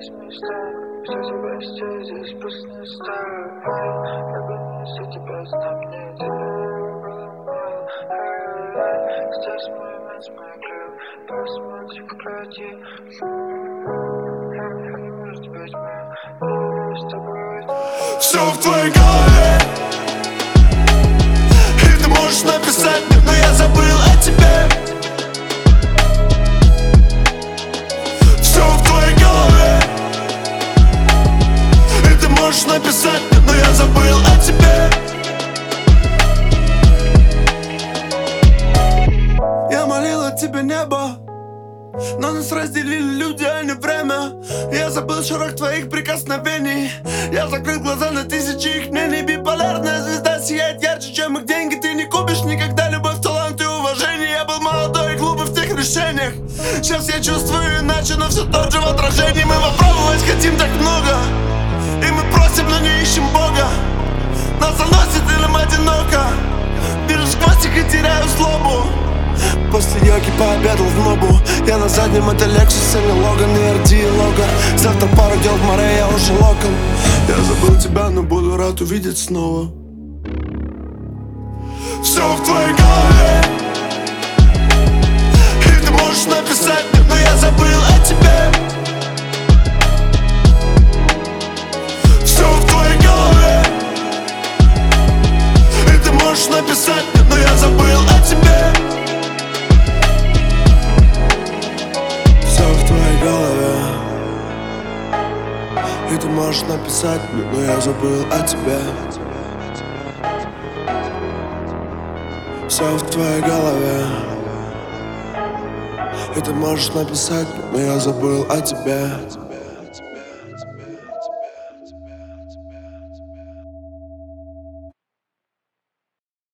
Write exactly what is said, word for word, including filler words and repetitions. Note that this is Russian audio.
здесь места, все тебя здесь, здесь пустая стая. Я гонюсь за тебя, знам, мне здесь мой мать, мой клюв, посмотри, прекрати. Может быть, мы с тобой. Все в твоей голове, и ты можешь написать мне, но я забыл о тебе. Все в твоей голове, и ты можешь написать мне, но я забыл о тебе. Я молил от тебя небо, но нас разделили люди, а не время. Я забыл шорох твоих прикосновений. Я закрыл глаза на тысячи их мнений. Биполярная звезда сияет ярче, чем их деньги. Ты не купишь никогда любовь, талант и уважение. Я был молодой и глупый в тех решениях. Сейчас я чувствую иначе, но все тот же в отражении. Мы попробовать хотим так много, и мы просим, но не ищем Бога. Нас заносит и нам одиноко. Вижу сквозь их и теряю злобу. После йоги пообедал в Нобу. Я на заднем, это Lexus, а не Логан и эр ди и Логан. Завтра пару дел в море, я уже локон. Я забыл тебя, но буду рад увидеть снова. Все в твоей голове, и ты можешь написать мне, но я забыл о тебе. Все в твоей голове, и ты можешь написать мне, но я забыл о тебе. И ты можешь написать мне, но я забыл о тебе. Все в твоей голове, и ты можешь написать мне, но я забыл о тебе.